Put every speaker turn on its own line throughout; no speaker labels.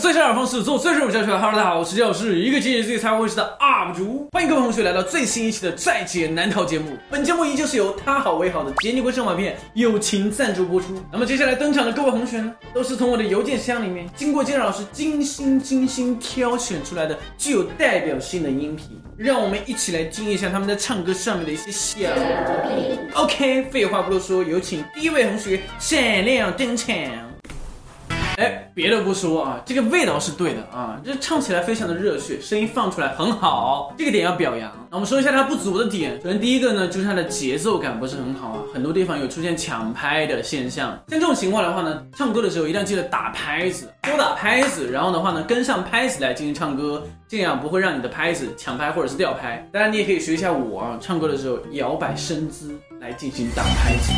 最善良的方式做最顺教学。Hello， 大家好，我是教师，一个解解自己才会识的 UP 主。欢迎各位同学来到最新一期的在解难逃节目。本节目依旧是由他好为好的杰尼龟生瓦片友情赞助播出。那么接下来登场的各位同学呢，都是从我的邮件箱里面经过杰老师精心挑选出来的具有代表性的音频，让我们一起来听一下他们在唱歌上面的一些小 OK， 废话不多说，有请第一位同学闪亮登场。别的不说啊，这个味道是对的啊，这唱起来非常的热血，声音放出来很好，这个点要表扬。那我们说一下它不足的点，首先第一个呢，就是它的节奏感不是很好啊，很多地方有出现抢拍的现象。像这种情况的话呢，唱歌的时候一定要记得打拍子，多打拍子，然后的话呢，跟上拍子来进行唱歌，这样不会让你的拍子抢拍或者是掉拍。当然你也可以学一下我啊，唱歌的时候摇摆身姿来进行打拍子。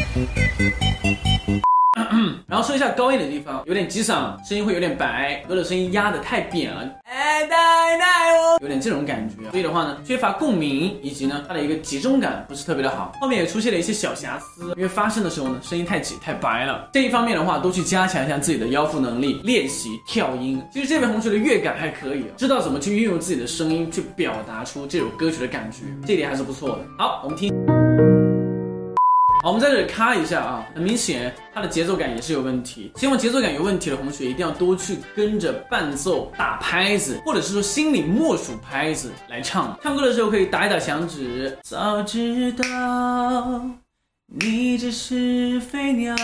然后说一下高音的地方，有点急嗓，声音会有点白，歌的声音压得太扁了，有点这种感觉，所以的话呢，缺乏共鸣，以及呢它的一个集中感不是特别的好。后面也出现了一些小瑕疵，因为发声的时候呢，声音太挤太白了。这一方面的话，都去加强一下自己的腰腹能力，练习跳音。其实这位同学的乐感还可以，知道怎么去运用自己的声音去表达出这首歌曲的感觉，这点还是不错的。好，我们听。好，我们在这里咔一下啊，很明显它的节奏感也是有问题。希望节奏感有问题的同学一定要多去跟着伴奏打拍子，或者是说心里默数拍子来唱。唱歌的时候可以打一打响指，早知道你只是飞鸟，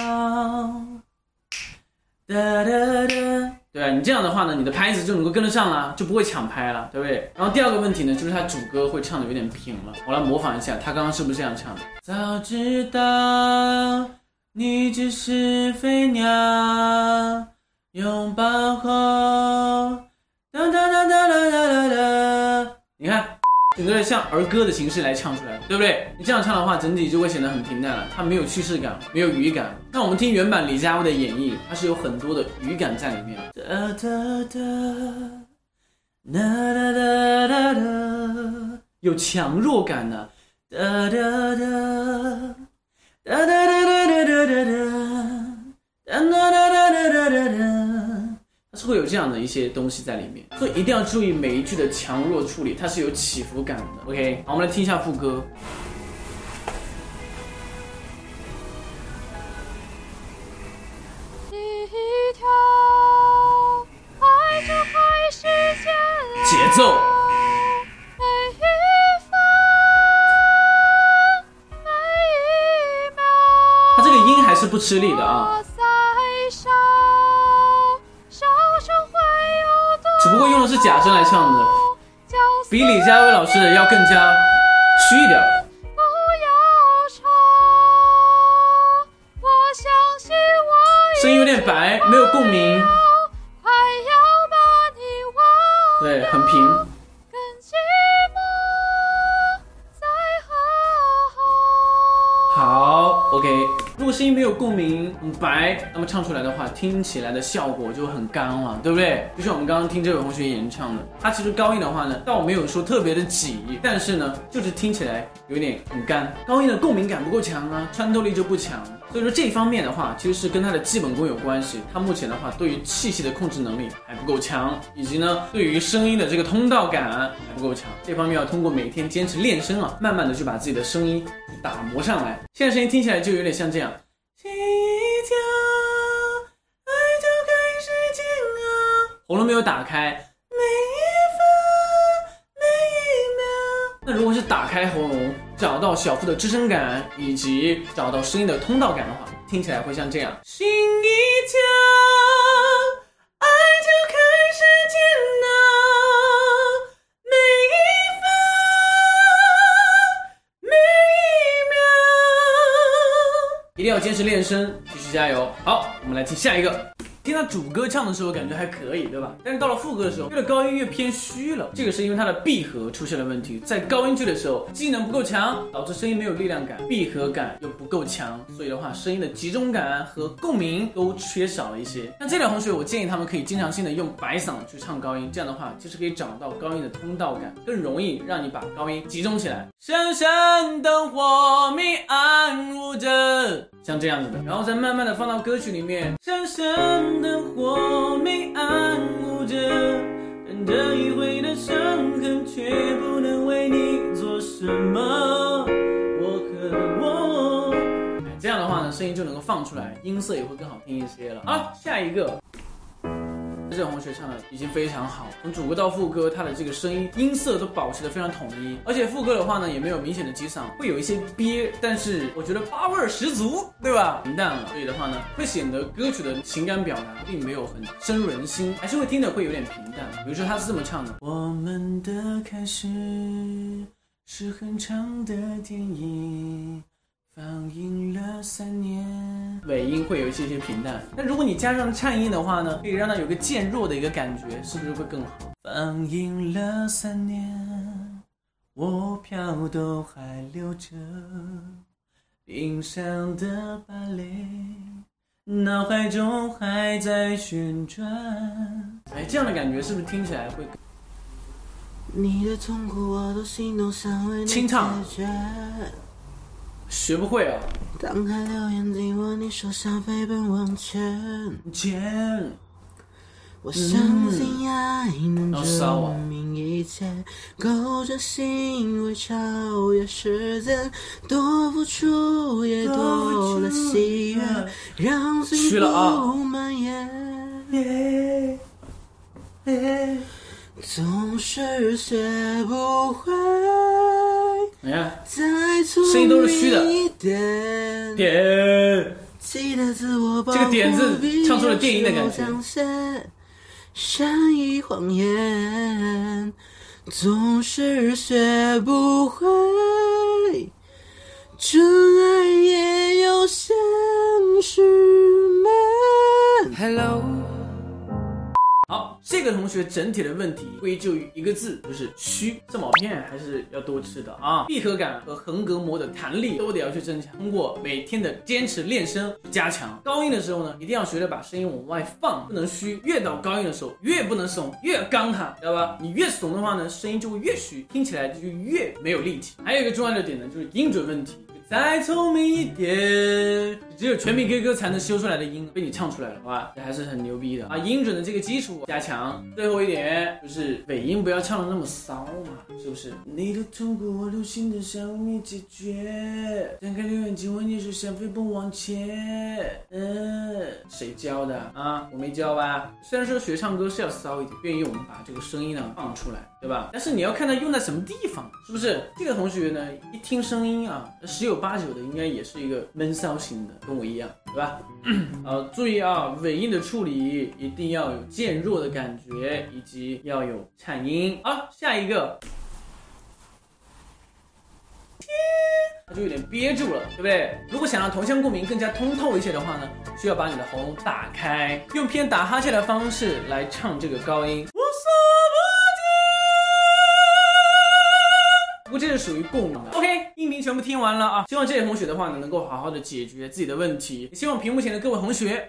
哒哒哒。对啊，你这样的话呢，你的拍子就能够跟得上了，就不会抢拍了，对不对？然后第二个问题呢，就是他主歌会唱的有点平了。我来模仿一下，他刚刚是不是这样唱的？早知道你只是飞鸟，拥抱后，哒哒哒哒哒哒哒。你看，整个像儿歌的形式来唱出来，对不对？你这样唱的话，整体就会显得很平淡了，它没有叙事感，没有语感。那我们听原版李佳薇的演绎，它是有很多的语感在里面。哒哒哒，哒哒哒哒哒，有强弱感的。哒哒哒，哒哒哒哒哒哒哒哒，哒哒哒哒哒哒哒。它是会有这样的一些东西在里面，所以一定要注意每一句的强弱处理，它是有起伏感的。OK， 好，我们来听一下副歌。
一条爱就开始煎熬，
节奏，
每一分每一秒，
它这个音还是不吃力的啊，只不过用的是假声来唱的，比李佳薇老师的要更加虚一点。
不要吵，我相信我
声音有点白，没有共鸣，
快要把你忘，
对，很平。
跟寂寞再和好。
好 ，OK。如果声音没有共鸣，很白，那么唱出来的话，听起来的效果就很干了，对不对？就像我们刚刚听这位同学演唱的，他其实高音的话呢，倒没有说特别的挤，但是呢，就是听起来有点很干，高音的共鸣感不够强啊，穿透力就不强。所以说这一方面的话，其实是跟他的基本功有关系。他目前的话，对于气息的控制能力还不够强，以及呢，对于声音的这个通道感还不够强。这方面要通过每天坚持练声啊，慢慢的去把自己的声音打磨上来。现在声音听起来就有点像这样。心一跳，爱就开始煎熬，喉咙没有打开，每一分每一秒。那如果是打开喉咙，找到小腹的支撑感，以及找到声音的通道感的话，听起来会像这样。心一跳，爱就开始煎熬，每一分每一秒。一定要坚持练声，继续加油。好，我们来听下一个。听他主歌唱的时候感觉还可以，对吧？但是到了副歌的时候，越高音越偏虚了。这个是因为它的闭合出现了问题，在高音区的时候机能不够强，导致声音没有力量感，闭合感又不够强，所以的话声音的集中感和共鸣都缺少了一些。那这两同学我建议他们可以经常性的用白嗓去唱高音，这样的话其实可以找到高音的通道感，更容易让你把高音集中起来。深深灯火明暗无着，像这样子的，然后再慢慢的放到歌曲里面，深深像灯火没暗捂着，但这一回的伤痕却不能为你做什么。我和我，这样的话呢，声音就能够放出来，音色也会更好听一些了。好，下一个。这位同学唱的已经非常好，从主歌到副歌，他的这个声音音色都保持得非常统一，而且副歌的话呢，也没有明显的击嗓，会有一些憋，但是我觉得八味十足，对吧？平淡了，所以的话呢，会显得歌曲的情感表达并没有很深入人心，还是会听得会有点平淡。比如说他是这么唱的：我们的开始是很长的电影。放映了3年，尾音会有一些平淡。但如果你加上颤音的话呢，可以让它有个渐弱的一个感觉，是不是会更好？放映了3年，我票都还留着，冰上的芭蕾，脑海中还在旋转。哎，这样的感觉是不是听起来会？
你的痛苦我都心动，想为你
清唱。学不会啊！
当海流眼睛，我你手想飞奔往前，我相信爱能证明一切，勾着心为超越时间，多付出也多了喜悦，让幸福蔓延。总是学不会。
你看，
再聪明一点，记得自我保护，
这个点字唱出了电音的感
觉。善意谎言，总是学不会，真爱也有现实面。Hello。
好，这个同学整体的问题归咎于一个字，就是虚。这毛片还是要多吃的啊，闭合感和横膈膜的弹力都得要去增强，通过每天的坚持练声去加强。高音的时候呢，一定要学着把声音往外放，不能虚。越到高音的时候，越不能怂，越刚它，知道吧？你越怂的话呢，声音就会越虚，听起来就越没有力气。还有一个重要的点呢，就是音准问题。再聪明一点，只有全民 K 歌才能修出来的音被你唱出来了，好吧？这还是很牛逼的啊！音准的这个基础加强。最后一点就是尾音不要唱的那么骚嘛，是不是？你的痛苦我都心的想你解决，张开眼睛问你是想飞奔往前。谁教的啊？我没教吧？虽然说学唱歌是要骚一点，愿意我们把这个声音呢放出来，对吧？但是你要看它用在什么地方，是不是？这个同学呢，一听声音啊，10有8九的应该也是一个闷骚型的，跟我一样，对吧？注意啊，尾音的处理一定要有渐弱的感觉，以及要有颤音。好，下一个。它就有点憋住了，对不对？如果想让同腔共鸣更加通透一些的话呢，需要把你的喉咙打开，用偏打哈欠的方式来唱这个高音。不过这是属于共鸣的。OK， 音频全部听完了啊，希望这些同学的话呢，能够好好的解决自己的问题。也希望屏幕前的各位同学